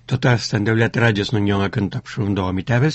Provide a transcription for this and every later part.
Татарстан Дәүләт радиосының яңа көн тапшыруын дәвам итәбез.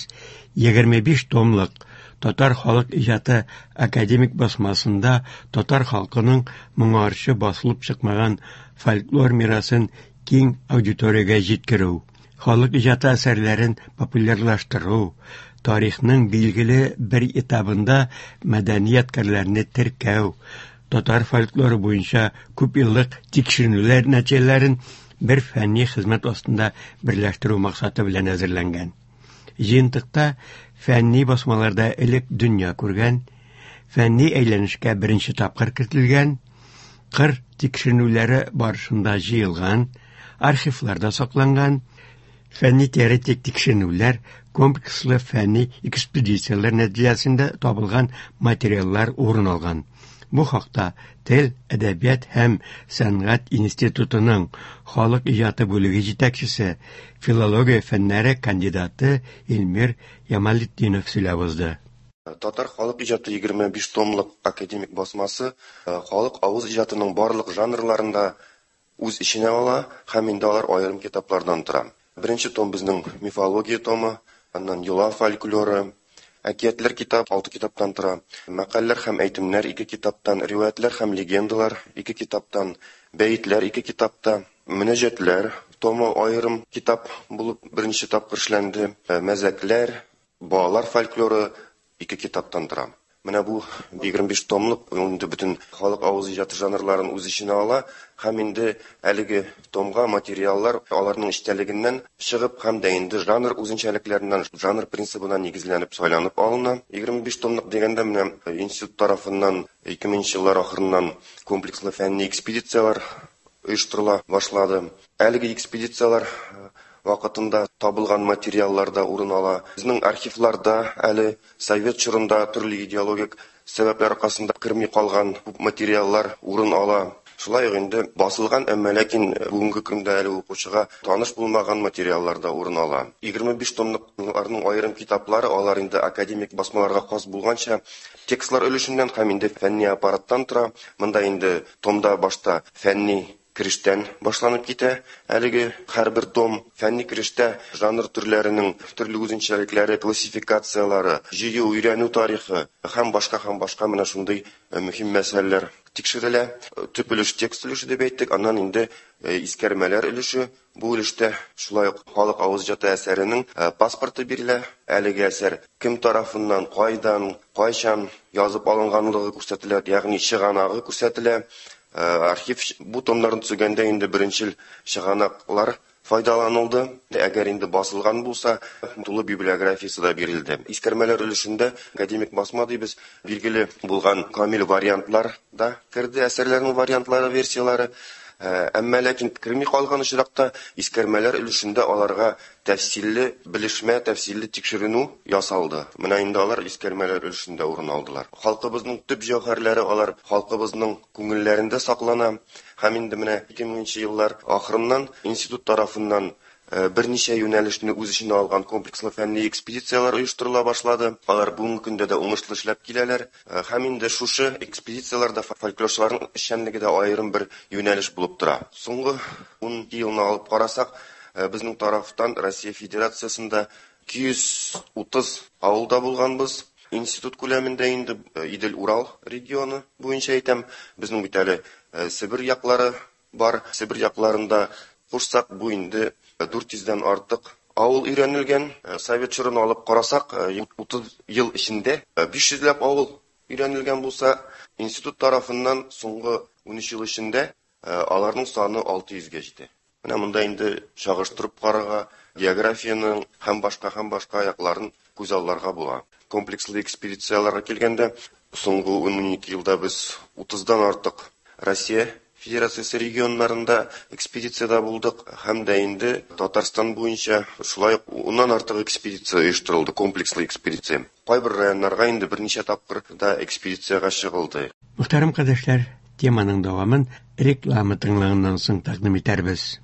25 томлык Татар халык иҗаты академик басмасында татар халкының моңарчы басылып чыкмаган фольклор мирасын киң аудиториягә җиткерү, халык иҗаты әсәрләрен популярлаштыру, тарихның билгеле бер этабында мәдәният керләрне теркәү, татар фольклоры буенча күп еллык тикшеренүләр нәтиҗәләрен бер фәнни хезмәт астында берләштерү максаты белән әзерләнгән. Җыентыкта фәнни басмаларда элек дөнья күргән, фәнни әйләнешкә беренче тапкыр кертелгән, кыр тикшеренүләре барышында җыелган, архивларда сакланган, фәнни теоретик тикшеренүләр, комплекслы фәнни экспедицияләр нәтиҗәсендә табылган материаллар урын алган. Бу хакта Тел, әдәбият һәм сәнгать институтының халык иҗаты бүлеге җитәкчесе, филология фәннәре кандидаты Илмир Ямалетдинов сөйләп узды. Татар халык иҗаты 25 томлык академик басмасы халык авыз иҗатының барлык жанрларында үз иченә ала һәм инде алар аерым китаплардан тора. Беренче том безнең мифология томы, аннан йола фольклоры, әкиятләр китап 6 китаптан тора, мәкалләр һәм әйтемнәр 2 китаптан, риваятлар һәм легендалар 2 китаптан, бәйтләр 2 китапта, мөнәҗәтләр томы аерым китап булып беренче тапкыр эшләнде, мәзәкләр, балалар фольклоры 2 китаптан тора. Менә бу 25 томлык инде бөтен халык авыз иҗаты жанрларын үз иченә ала һәм инде әлеге томга материаллар аларның эчтәлегеннән чыгып һәм дә инде жанр үзенчәлекләреннән, жанр принцибына нигезләнеп сайланып алына. 25 томлык дигәндә менә институт тарафыннан 2000 еллар ахырыннан комплекслы фәнни экспедициялар оештырыла башлады. Әлеге экспедициялар вакытында табылган материалларда урын ала. Безнең архивларда әле совет чорында төрле идеологик сәбәпләр аркасында кирми калган материаллар урын ала. Шулай ук инде басылган, әмма ләкин бүгенге көндә әле укучыга таныш булмаган материалларда урын ала. 25 томлыкларның аерым китаплары алар инде академик басмаларга хас булганча текстлар өлешеннән һәм инде фәнни аппараттан тора. Монда инде томда башта фәнни кириштән башланып китә. Әлеге һәрбер том фәнни кириштә жанр төрләренең төрле үзенчәлекләре, классификациялары, җыю, өйрәнү тарихы һәм башка менә шундый мөһим мәсьәләләр тикшерелә. Төп өлеш текст өлеше дип әйттек, аннан инде искәрмәләр өлеше. Бу өлештә шулай ук халык авыз иҗаты әсәренең паспорты бирелә. Әлеге әсәр кем тарафыннан, кайдан, кайчан язып алынганлыгы күрсәтелә, ягъни чыганагы күрсәтелә. Архив бу томнарны төзегәндә инде беренчел чыганаклар файдаланылды. Әгәр инде басылган булса, тулы библиографиясы да бирелде. Искәрмәләр өлешендә академик басма дибез, билгеле булган камил вариантлар да керде, әсәрләрнең вариантлары, версиялары. Әмма ләкин кирми калган очракта искәрмәләр өлешендә аларга тәфсилле белешмә, тәфсилле тикшеренү ясалды. Менә инде алар искәрмәләр өлешендә урын алдылар. Халкыбызның төп җәүһәрләре алар халкыбызның күңелләрендә саклана. Һәм инде менә 2000 еллар ахырыннан институт тарафыннан берничә юнәлешне үз иченә алган комплекслы фәнни экспедициялар оештырыла башлады. Алар бүгенге көндә дә уңышлы эшләп киләләр. Һәм инде шушы экспедицияларда фольклорчыларның эшчәнлеге дә аерым бер юнәлеш булып тора. Соңгы 12 елны алып карасак, безнең тарафтан Россия Федерациясында 230 авылда булганбыз. Институт күләмендә инде Идел-Урал регионы буенча әйтәм, безнең бит әле Сибир яклары бар. Сибир якларында кушсак, бу инде 400-дән артык авыл өйрәнелгән. Совет чорын алып карасак, 30 ел эчендә 500ләп авыл өйрәнелгән булса, институт тарафыннан соңгы 13 ел эчендә аларның саны 600-гә җитә. Менә монда инде чагыштырып карарга, географияның һәм башка аякларын күз алларга була. Комплекслы экспедицияларга килгәндә, соңгы 12 елда без 30-дан артык Россия Федерациясе регионнарында экспедицияда булдык һәм дә инде Татарстан буенча шулай 10-нан артык экспедиция оештырылды, комплекслы экспедиция. Кайбер районнарга инде берничә тапкыр да экспедицияга чыгылды. Мөхтәрәм кардәшләр, теманың дәвамын реклама тыңлаганнан соң тәкъдим итәрбез.